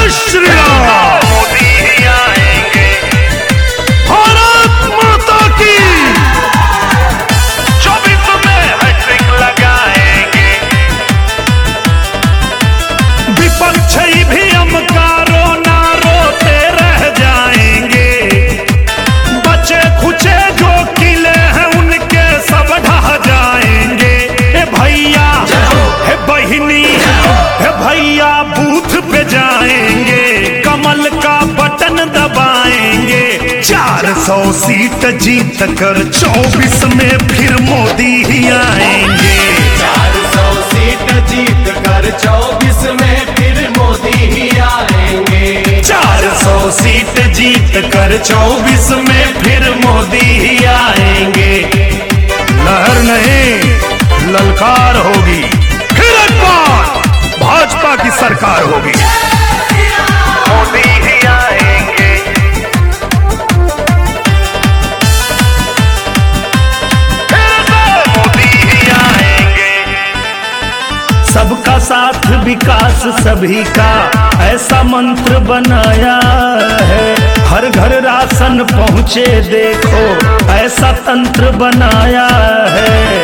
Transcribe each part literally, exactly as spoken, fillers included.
जय श्री राम। मोदी ही आएंगे, भारत माता की। चौबीस में हैट्रिक लगाएंगे, विपक्ष भी हम कारो ना रोते रह जाएंगे। बचे खुचे जो किले हैं उनके सब ढह जाएंगे। हे भैया हे बहिनी हे भैया बूथ पे जाएंगे, कमल का बटन दबाएंगे। चार सौ सीट जीत कर चौबीस में फिर मोदी ही आएंगे। चार सौ सीट जीत कर चौबीस में फिर मोदी ही आएंगे। चार सौ सीट जीत कर चौबीस में फिर मोदी ही आएंगे। लहर नहीं ललकार होगी, फिर एक बार भाजपा की सरकार होगी। मोदी ही आएंगे, फिर से मोदी ही आएंगे। सबका साथ विकास सभी का ऐसा मंत्र बनाया है। हर घर राशन पहुँचे देखो ऐसा तंत्र बनाया है।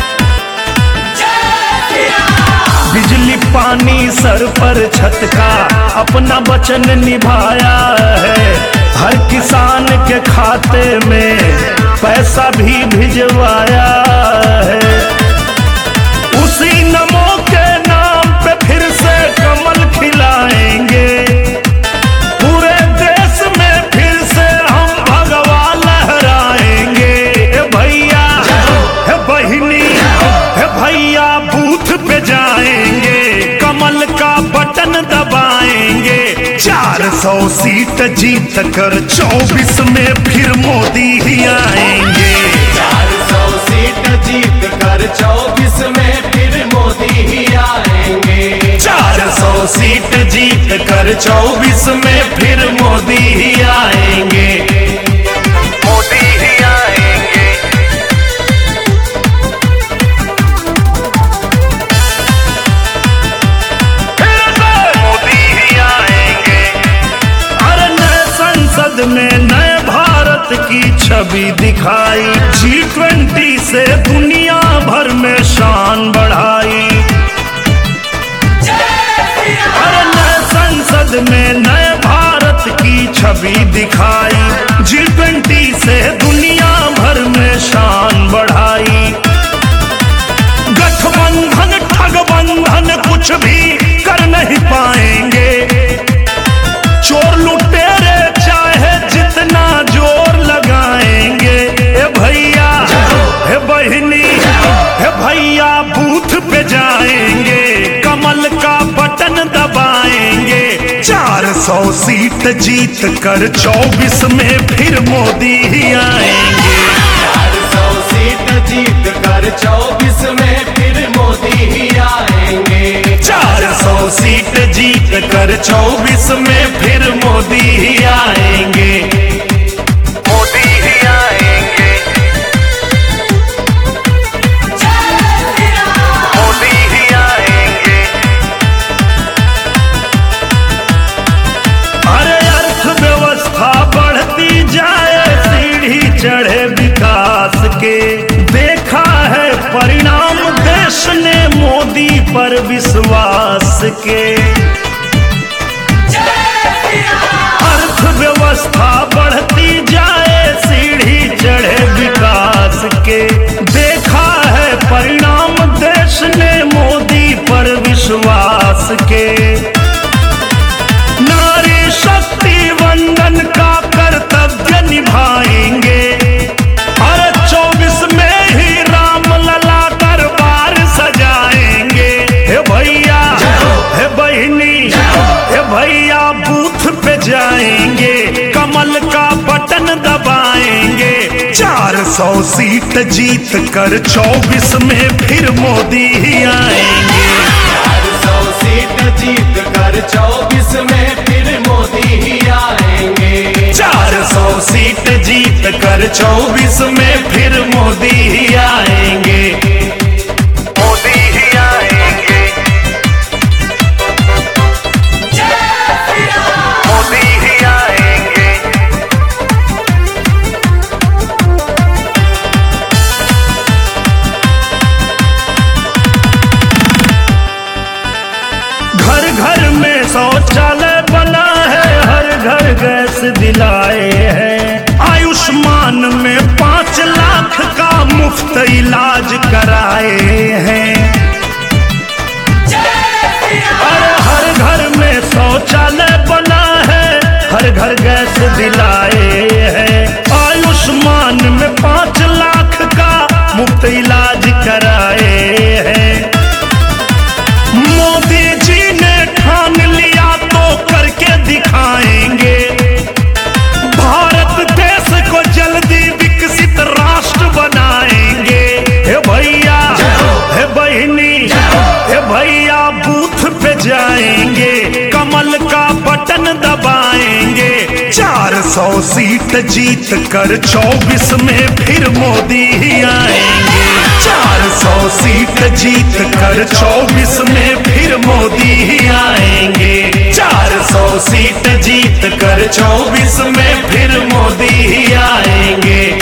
बिजली पानी सर पर छत का अपना वचन निभाया है। हर किसान के खाते में पैसा भी भिजवाया है। उसी नमो के नाम पे फिर से कमल खिलाएंगे। पूरे देश में फिर से हम भगवा लहराएंगे। हे भैया हे बहिनी हे भैया बूथ पे जाएंगे, कमल का बटन दबाएंगे। चार सौ सीट जीत कर चौबीस में फिर मोदी ही आएंगे। चार सौ सीट जीत कर चौबीस में फिर मोदी ही आएंगे। चार सौ सीट जीत कर चौबीस में फिर मोदी ही आएंगे। मोदी ही आएंगे, फिर से मोदी ही आएंगे। अरे नए संसद में नए भारत की छवि दिखाई। जी ट्वेंटी से दुनिया भर में शान बढ़ाई। अरे नए संसद में नए भारत की छवि दिखाई। जी ट्वेंटी से दुनिया भर में शान बढ़ाई। गठबंधन ठगबंधन कुछ भी कर नहीं पाएंगे। चोर लुटेरे चाहे जितना जोर लगाएंगे। हे भैया हे बहिनी हे भैया बूथ पे जाएंगे, कमल का बटन दबाएंगे। चार सौ सीट जीत कर चौबीस में फिर मोदी ही आएंगे। चार सौ सीट जीत कर चौबीस में फिर मोदी ही आएंगे। चार सौ सीट जीत कर चौबीस में फिर मोदी ही आएंगे। मोदी ही आएंगे, मोदी ही आएंगे। अरे अर्थव्यवस्था बढ़ती जाए सीढ़ी चढ़े विकास के। देखा है परिणाम देश ने मोदी पर विश्वास के। अर्थव्यवस्था बढ़ती जाए सीढ़ी चढ़े विकास के। देखा है परिणाम देश ने मोदी पर विश्वास के। नारी शक्ति वंदन का कर्तव्य निभाएंगे। अरे चौबीस में ही राम लला दरबार सजाएंगे। हे भैया हे बहिनी हे भैया बूथ पे जाएंगे, कमल का बटन दबाएंगे। चार सौ सीट जीत कर चौबीस में फिर मोदी ही आएंगे। चार सौ सीट जीत कर चौबीस में फिर मोदी ही आएंगे। चार सौ सीट जीत कर चौबीस में फिर मोदी ही आएंगे। मोदी ही आएंगे, जय श्री राम। दिलाए हैं। आयुष्मान में पांच लाख का मुफ्त इलाज कराए हैं। अरे हर घर में शौचालय बना है, हर घर गैस दिलाए हैं। आयुष्मान में पांच लाख का मुफ्त इलाज कराए हैं। मोदी जी ने ठान लिया तो करके दिखाएंगे। भारत देश को जल्दी विकसित राष्ट्र बनाएंगे। हे भैया, हे बहिनी, हे भैया बूथ पे जाएंगे, कमल का बटन दबाएंगे। चार सौ सीट जीत कर चौबीस में फिर मोदी ही आएंगे। चार सौ सीट जीत कर चौबीस में फिर मोदी ही आएंगे। चार सौ सीट जीत कर चौबीस में फिर मोदी ही आएंगे।